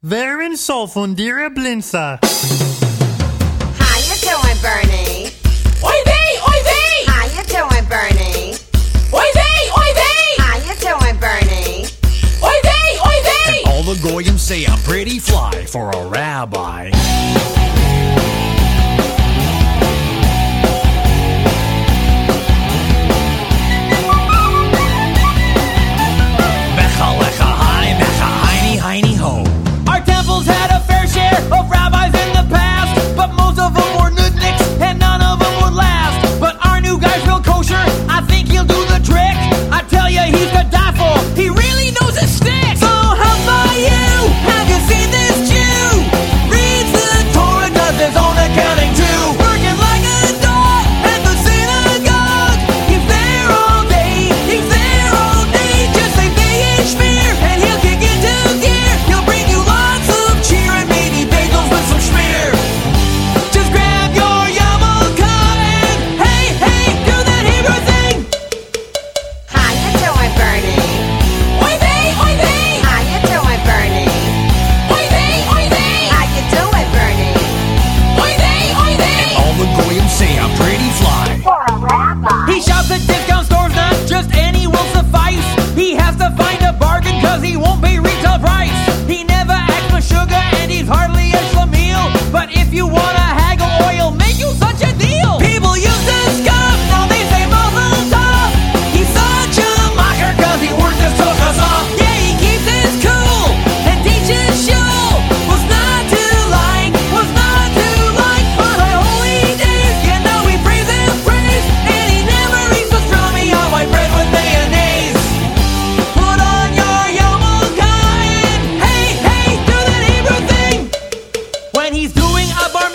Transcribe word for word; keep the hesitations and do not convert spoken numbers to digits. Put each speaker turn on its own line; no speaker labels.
Wären so von dir blinza.
How you doing, Bernie?
Oi vey, oi vey!
How you doing, Bernie?
Oi vey, oi vey!
How you doing, Bernie?
Oi vey, oi vey!
And all the goyim say I'm pretty fly for a rabbi. Mecha lecha hai, mecha heiny heiny ho.
Our temples had a fair share of rabbis in the past, but most of them were nudniks and none of them would last. But our new guy's real kosher, I think he'll do the trick. I tell ya, he's the die for, he really knows his stick. So how about you? Have you seen this Jew? Reads the Torah, does his own accounting too. Working like a dog at the synagogue. He's there all day, he's there all day. Just say Vayei Shmir and he'll kick into gear. He'll bring you lots of cheer and maybe bagels with some schmear. Just grab your yarmulke and hey, hey, do that Hebrew thing.
How you doing, Bernie?
Oi vey, oi vey!
How you doing, Bernie?
Oi vey, oi vey!
How you doing, Bernie?
Oi vey, oi vey!
All the goyim say I'm pretty fly.
For a rabbi.
He shops at discount stores, not just any will suffice. He has to find a bargain cause he won't pay retail price. He never acts for sugar and he's hardly a schlemiel. But if you wanna haggle oil, make you such a deal. People used to scoff, now they say Mazel Tov. He's such a mocker cause he worked his took us off. Yeah, he keeps his cool and teaches shul. Was not to like, was not to like. On high holy days, you know he prays and prays. And he never eats pastrami on white bread with mayonnaise. Put on your yarmulke and hey, hey, do that Hebrew thing. When he's doing a bar